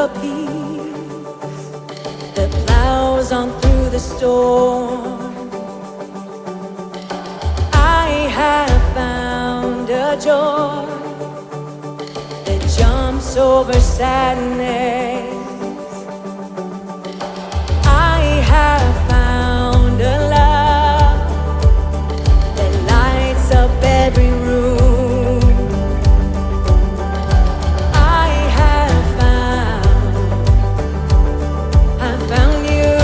the peace that plows on through the storm. I have found a joy that jumps over sadness. I have found a love that lights up every room. I found you.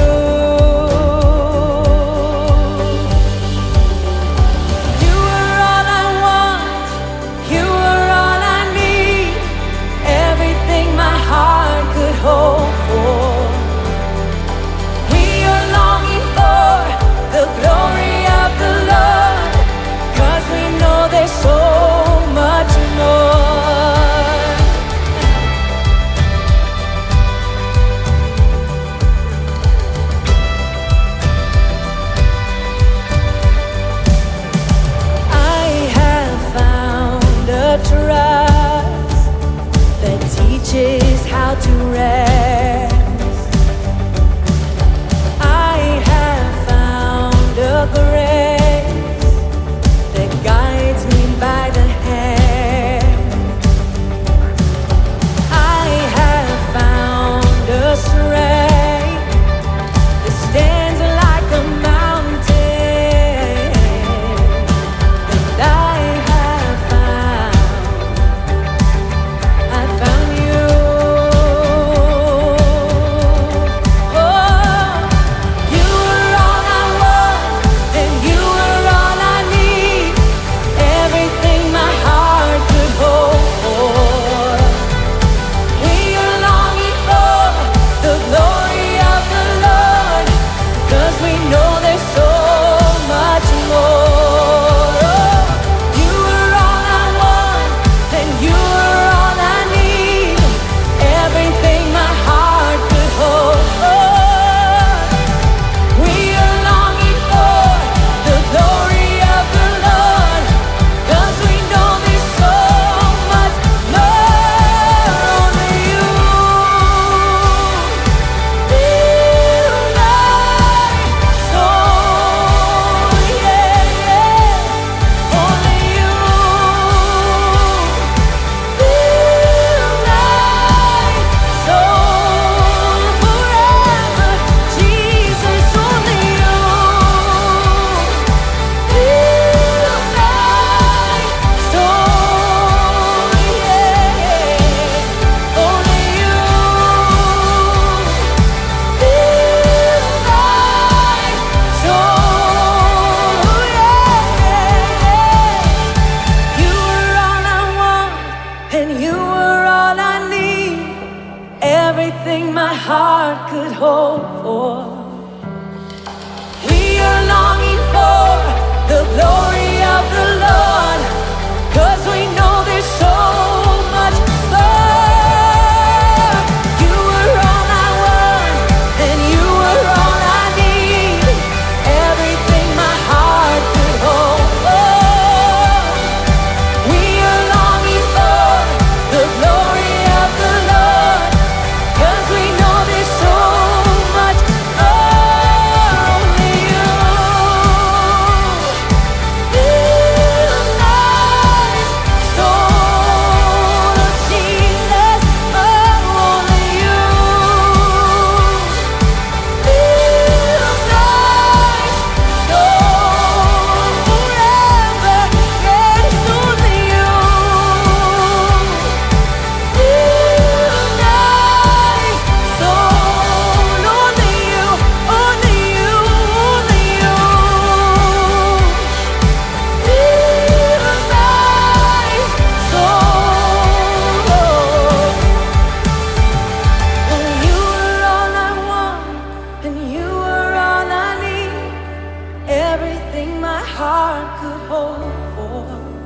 You are all I want, you are all I need, everything my heart could hope for. We are longing for the glory of the Lord, 'cause we know there's so much more. I have found a trust that teaches how to rest. I have found a grace that guides me by the hand. I have found a strength that stands like a mountain. And I found you. Oh, you are all I want, and you are all I need, everything my heart could hope for. We are longing for the glory of the Lord, 'cause we know there's so much more. Oh, you are all I want, and you are all I need, everything my heart could hope for. We are longing for the glory of the Lord, 'cause we know there's so much more. Only you fill my soul, yeah, yeah. Only you fill my soul forever. Jesus, only you fill my soul, yeah. Only you fill my soul, yeah. You are all I want, and you are all I need, everything my heart could hope for. We are longing for the glory of the Lord, 'cause we know there's so much more. You are all I want, and you are all I need, everything my heart could hope for. We are longing for the glory of the Lord, 'cause we know there's so much more. Only you fill my soul, Jesus. Oh, only you fill my soul forever. Yes, only you fill my soul. Only you, only you, only you fill my soul. And you are all I want, and you are all I need, everything my heart could hope for.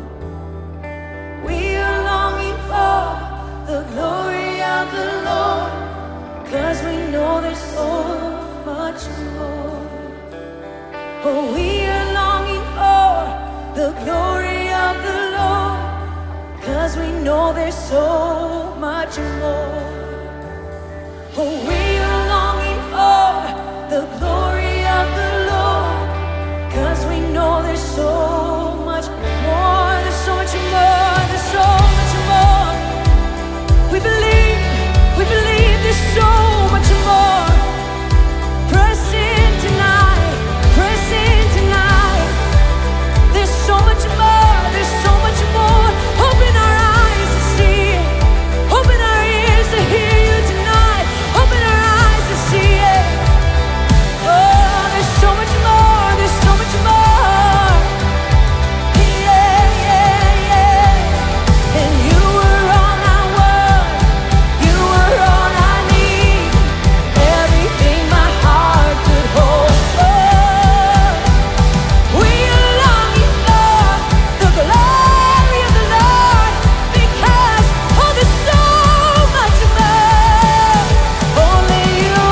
We are longing for the glory of the Lord, 'cause we know there's so much more. Oh, we are longing for the glory of the Lord, 'cause we know there's so much more. Oh, we are longing for the glory of the Lord, 'cause we know there's so much more, there's so much more, there's so much more. We believe there's so much more. Press in tonight, press in tonight. There's so much more, there's so much more. Open our eyes to see, open our ears to hear you tonight. Open our eyes to see it. Oh, there's so much more, there's so much more. Yeah, yeah, yeah. And you were all I want, you were all I need, everything my heart could hope for. We are longing for the glory of the Lord, because oh, there's so much more. Only you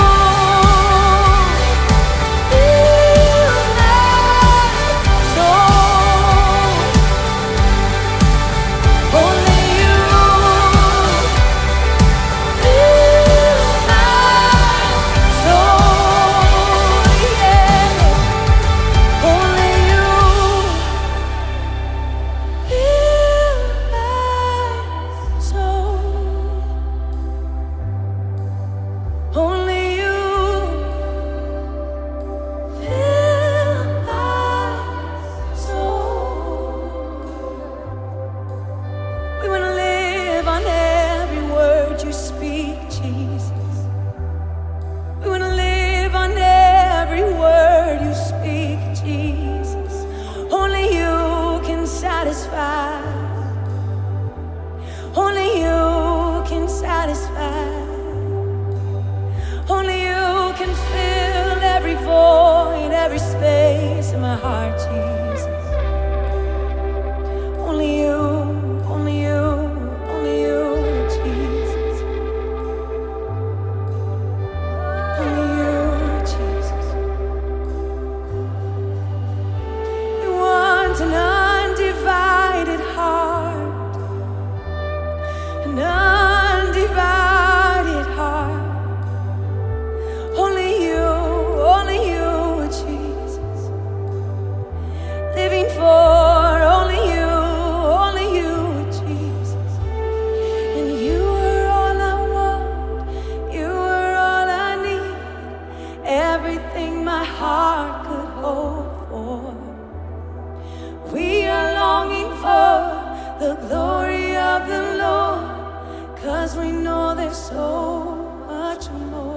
fill my soul. Only you fill my soul. Yeah. Only you fill my soul. Only you fill my soul. We want to live on every word you speak, Jesus. We want to live on every word you speak, Jesus. Only you can satisfy. Only you can satisfy. Only you can fill every void, every space in my heart, Jesus. Only you, only you, only you, Jesus. Only you, Jesus. We want an undivided heart, an undivided heart. Only you, Jesus. Living for only you, Jesus. And you are all I want, you are all I need, everything my heart could hope for. We are longing for the glory of the Lord, 'cause we know there's so much more.